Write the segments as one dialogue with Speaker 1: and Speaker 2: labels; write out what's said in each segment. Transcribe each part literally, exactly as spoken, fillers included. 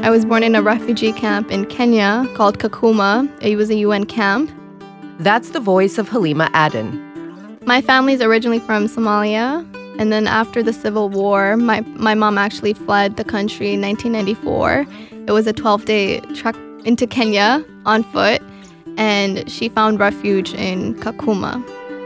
Speaker 1: I was born in a refugee camp in Kenya called Kakuma. It was a U N camp.
Speaker 2: That's the voice of Halima Aden.
Speaker 1: My family's originally from Somalia, and then after the Civil War, my, my mom actually fled the country in nineteen ninety-four. It was a twelve-day trek into Kenya on foot, and she found refuge in Kakuma.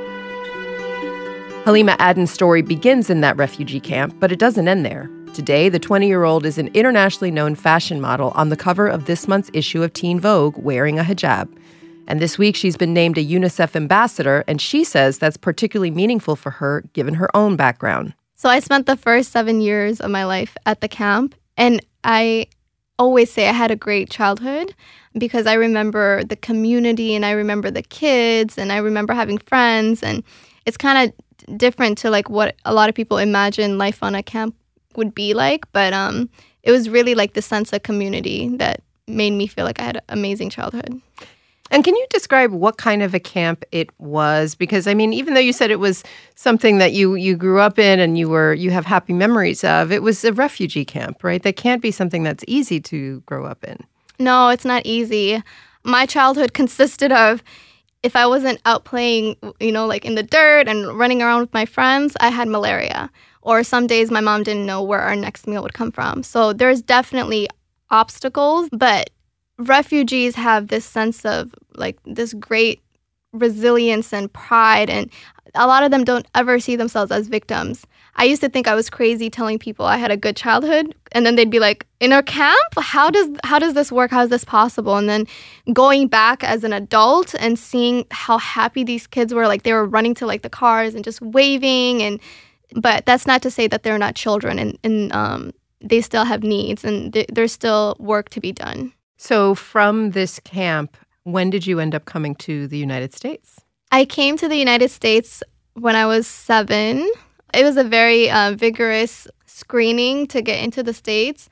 Speaker 2: Halima Aden's story begins in that refugee camp, but it doesn't end there. Today, the twenty-year-old is an internationally known fashion model on the cover of this month's issue of Teen Vogue wearing a hijab. And this week, she's been named a UNICEF ambassador, and she says that's particularly meaningful for her, given her own background.
Speaker 1: So I spent the first seven years of my life at the camp, and I always say I had a great childhood because I remember the community, and I remember the kids, and I remember having friends, and it's kind of different to like what a lot of people imagine life on a camp would be like, but um, it was really like the sense of community that made me feel like I had an amazing childhood.
Speaker 2: And can you describe what kind of a camp it was? Because, I mean, even though you said it was something that you, you grew up in and you were you have happy memories of, it was a refugee camp, right? That can't be something that's easy to grow up in.
Speaker 1: No, it's not easy. My childhood consisted of, if I wasn't out playing, you know, like in the dirt and running around with my friends, I had malaria. Or some days my mom didn't know where our next meal would come from. So there's definitely obstacles, but refugees have this sense of like this great resilience and pride, and a lot of them don't ever see themselves as victims. I used to think I was crazy telling people I had a good childhood, and then they'd be like, in a camp? How does how does this work? How is this possible? And then going back as an adult and seeing how happy these kids were, like they were running to like the cars and just waving, and but that's not to say that they're not children, and, and um, they still have needs, and th- there's still work to be done.
Speaker 2: So from this camp, when did you end up coming to the United States?
Speaker 1: I came to the United States when I was seven. It was a very uh, vigorous screening to get into the States,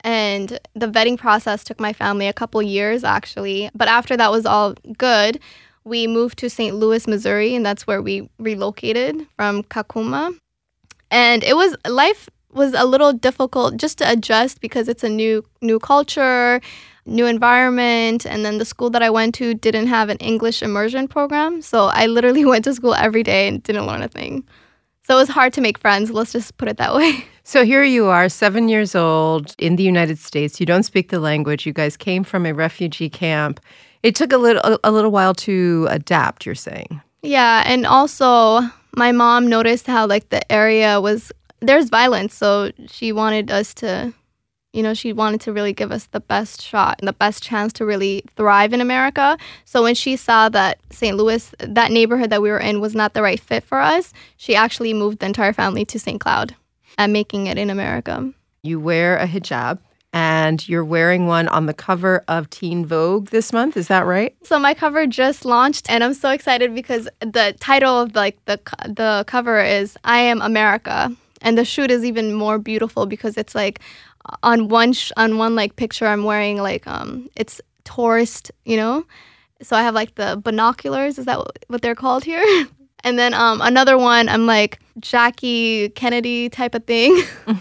Speaker 1: and the vetting process took my family a couple years, actually. But after that was all good, we moved to Saint Louis, Missouri, and that's where we relocated from Kakuma. And it was life was a little difficult just to adjust because it's a new new culture, new environment, and then the school that I went to didn't have an English immersion program, so I literally went to school every day and didn't learn a thing. So it was hard to make friends, let's just put it that way.
Speaker 2: So here you are, seven years old, in the United States. You don't speak the language. You guys came from a refugee camp. It took a little a, a little while to adapt, you're saying.
Speaker 1: Yeah, and also my mom noticed how like the area was, there's violence, so she wanted us to, you know, she wanted to really give us the best shot and the best chance to really thrive in America. So when she saw that Saint Louis, that neighborhood that we were in was not the right fit for us, she actually moved the entire family to Saint Cloud and making it in America.
Speaker 2: You wear a hijab, and you're wearing one on the cover of Teen Vogue this month. Is that right?
Speaker 1: So my cover just launched, and I'm so excited because the title of like the the cover is "I Am America," and the shoot is even more beautiful because it's like on one sh- on one like picture I'm wearing like um it's tourist, you know, so I have like the binoculars. Is that what they're called here? And then um another one I'm like Jackie Kennedy type of thing.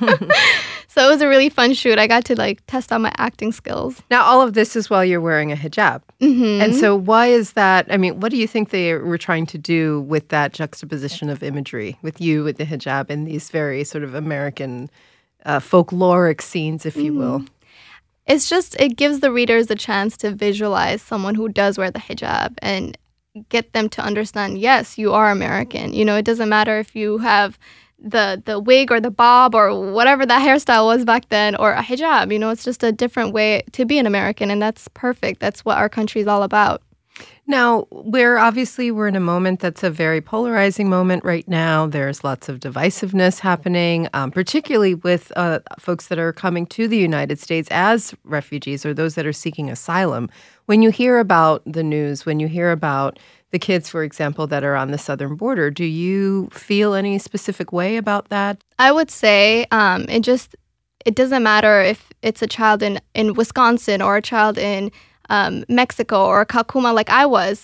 Speaker 1: So it was a really fun shoot. I got to like test out my acting skills.
Speaker 2: Now, all of this is while you're wearing a hijab.
Speaker 1: Mm-hmm.
Speaker 2: And so why is that? I mean, what do you think they were trying to do with that juxtaposition of imagery, with you with the hijab and these very sort of American uh, folkloric scenes, if you
Speaker 1: mm-hmm.
Speaker 2: will?
Speaker 1: It's just, it gives the readers a chance to visualize someone who does wear the hijab and get them to understand, yes, you are American. You know, it doesn't matter if you have the the wig or the bob or whatever that hairstyle was back then, or a hijab. You know, it's just a different way to be an American, and that's perfect. That's what our country is all about.
Speaker 2: Now, we're obviously we're in a moment that's a very polarizing moment right now. There's lots of divisiveness happening, um, particularly with uh, folks that are coming to the United States as refugees or those that are seeking asylum. When you hear about the news, when you hear about the kids, for example, that are on the southern border, do you feel any specific way about that?
Speaker 1: I would say um, it just, it doesn't matter if it's a child in, in Wisconsin or a child in um, Mexico or Kakuma like I was.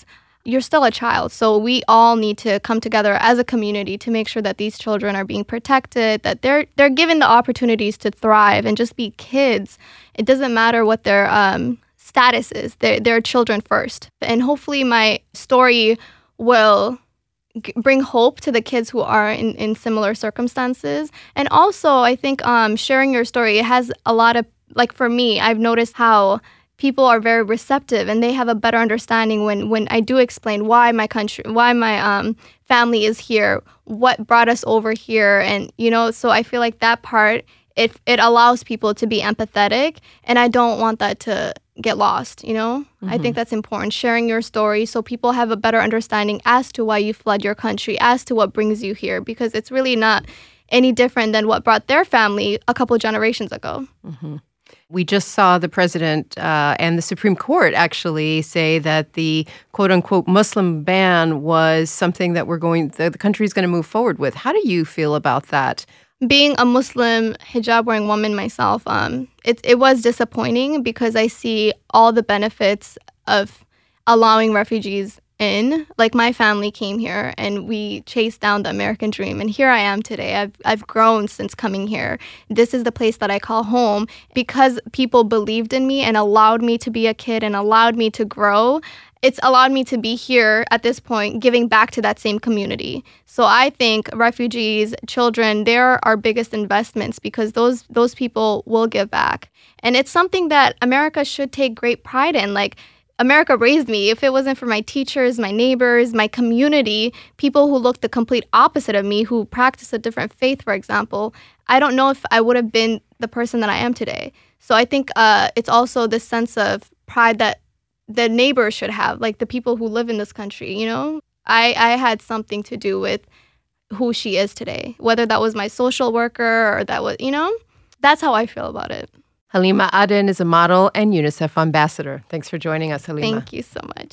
Speaker 1: you're still a child. So we all need to come together as a community to make sure that these children are being protected, that they're they're given the opportunities to thrive and just be kids. It doesn't matter what their um, status is. They're, they're children first. And hopefully my story will g- bring hope to the kids who are in, in similar circumstances. And also, I think um, sharing your story, it has a lot of, like for me, I've noticed how people are very receptive and they have a better understanding when, when I do explain why my country, why my um, family is here, what brought us over here. And, you know, so I feel like that part, it it allows people to be empathetic. And I don't want that to get lost, you know? Mm-hmm. I think that's important, sharing your story so people have a better understanding as to why you fled your country, as to what brings you here, because it's really not any different than what brought their family a couple generations ago.
Speaker 2: Mm-hmm. We just saw the president uh, and the Supreme Court actually say that the quote-unquote Muslim ban was something that we're going, the, the country's going to move forward with. How do you feel about that?
Speaker 1: Being a Muslim hijab-wearing woman myself, um, it, it was disappointing because I see all the benefits of allowing refugees in. Like my family came here and we chased down the American dream. And here I am today. I've I've grown since coming here. This is the place that I call home because people believed in me and allowed me to be a kid and allowed me to grow. It's allowed me to be here at this point, giving back to that same community. So I think refugees, children, they're our biggest investments because those those people will give back. And it's something that America should take great pride in. Like, America raised me. If it wasn't for my teachers, my neighbors, my community, people who looked the complete opposite of me, who practice a different faith, for example, I don't know if I would have been the person that I am today. So I think uh, it's also this sense of pride that the neighbors should have, like the people who live in this country, you know? I, I had something to do with who she is today, whether that was my social worker or that was, you know? That's how I feel about it.
Speaker 2: Halima Aden is a model and UNICEF ambassador. Thanks for joining us, Halima.
Speaker 1: Thank you so much.